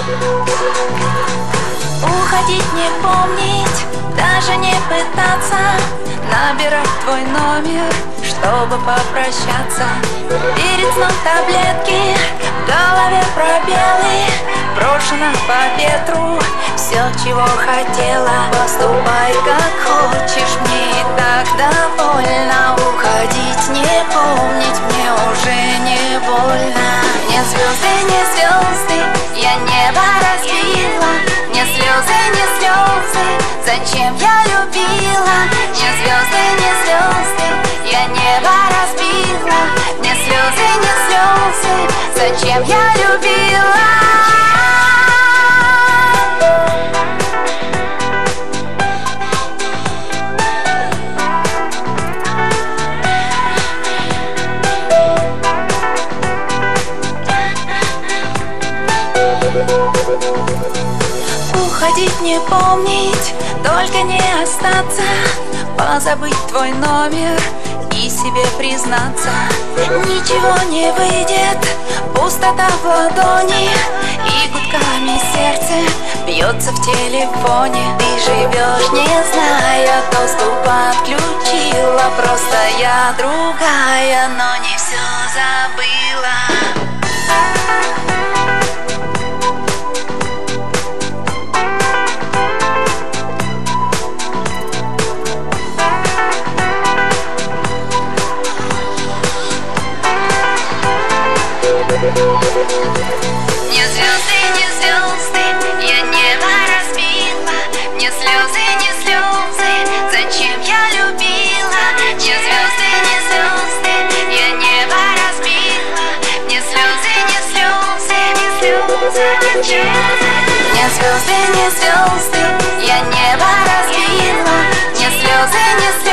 Уходить, не помнить, даже не пытаться набирать твой номер, чтобы попрощаться. Перед сном таблетки, в голове пробелы, брошено по ветру все, чего хотела. Поступай как хочешь, мне и так довольно. Уходить, не помнить, мне уже не больно. Не звезды, я небо разбила. Не слезы, зачем я любила? Не звезды, я небо разбила. Не слезы, зачем я любила? Уходить, не помнить, только не остаться, позабыть твой номер и себе признаться. Ничего не выйдет, пустота в ладони, и гудками сердце бьется в телефоне. Ты живешь, не зная, доступ отключила. Просто я другая, но не все забыла. Не звезды, я небо разбила. Не слезы, зачем я любила? Не звезды, я небо разбила. Не слезы, зачем? Не звезды, я небо разбила. Не слезы,